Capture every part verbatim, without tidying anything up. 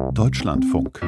Deutschlandfunk.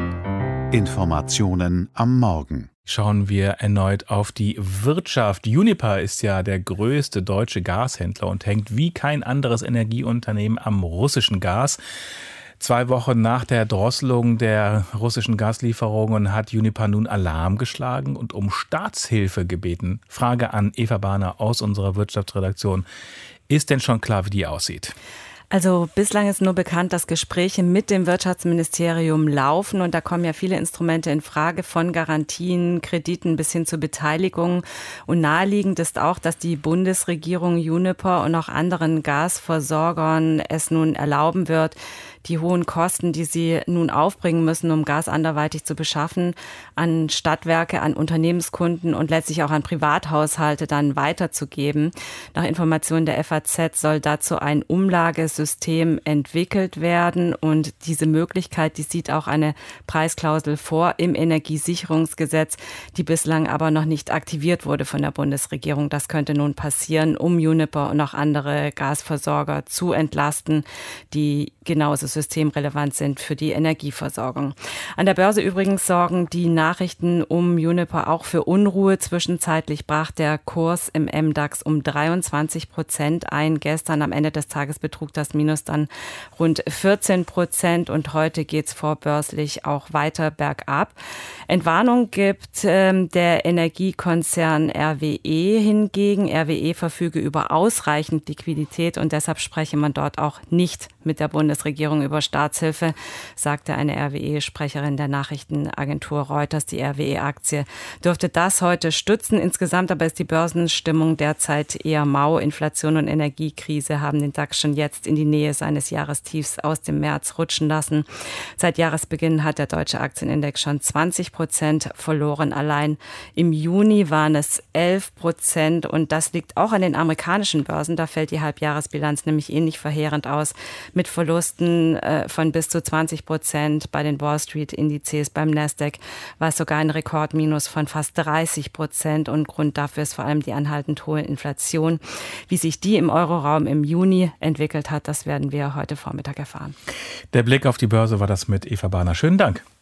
Informationen am Morgen. Schauen wir erneut auf die Wirtschaft. Uniper ist ja der größte deutsche Gashändler und hängt wie kein anderes Energieunternehmen am russischen Gas. Zwei Wochen nach der Drosselung der russischen Gaslieferungen hat Uniper nun Alarm geschlagen und um Staatshilfe gebeten. Frage an Eva Bahner aus unserer Wirtschaftsredaktion. Ist denn schon klar, wie die aussieht? Also bislang ist nur bekannt, dass Gespräche mit dem Wirtschaftsministerium laufen und da kommen ja viele Instrumente in Frage, von Garantien, Krediten bis hin zur Beteiligung. Und naheliegend ist auch, dass die Bundesregierung Uniper und auch anderen Gasversorgern es nun erlauben wird, die hohen Kosten, die sie nun aufbringen müssen, um Gas anderweitig zu beschaffen, an Stadtwerke, an Unternehmenskunden und letztlich auch an Privathaushalte dann weiterzugeben. Nach Informationen der F A Z soll dazu ein Umlagesystem entwickelt werden und diese Möglichkeit, die sieht auch eine Preisklausel vor im Energiesicherungsgesetz, die bislang aber noch nicht aktiviert wurde von der Bundesregierung. Das könnte nun passieren, um Uniper und auch andere Gasversorger zu entlasten, die genauso systemrelevant sind für die Energieversorgung. An der Börse übrigens sorgen die Nachrichten um Uniper auch für Unruhe. Zwischenzeitlich brach der Kurs im M DAX um dreiundzwanzig Prozent ein. Gestern am Ende des Tages betrug das Minus dann rund vierzehn Prozent und heute geht es vorbörslich auch weiter bergab. Entwarnung gibt ähm, der Energiekonzern R W E hingegen. R W E verfüge über ausreichend Liquidität und deshalb spreche man dort auch nicht mit der Bundesregierung über Staatshilfe, sagte eine R W E-Sprecherin der Nachrichtenagentur Reuters. Die R W E-Aktie dürfte das heute stützen. Insgesamt aber ist die Börsenstimmung derzeit eher mau. Inflation und Energiekrise haben den DAX schon jetzt in die Nähe seines Jahrestiefs aus dem März rutschen lassen. Seit Jahresbeginn hat der deutsche Aktienindex schon zwanzig Prozent verloren. Allein im Juni waren es elf Prozent und das liegt auch an den amerikanischen Börsen. Da fällt die Halbjahresbilanz nämlich ähnlich verheerend aus, mit Verlusten von bis zu zwanzig Prozent bei den Wall Street Indizes. Beim Nasdaq war es sogar ein Rekordminus von fast dreißig Prozent und Grund dafür ist vor allem die anhaltend hohe Inflation. Wie sich die im Euroraum im Juni entwickelt hat, das werden wir heute Vormittag erfahren. Der Blick auf die Börse war das mit Eva Bahner. Schönen Dank.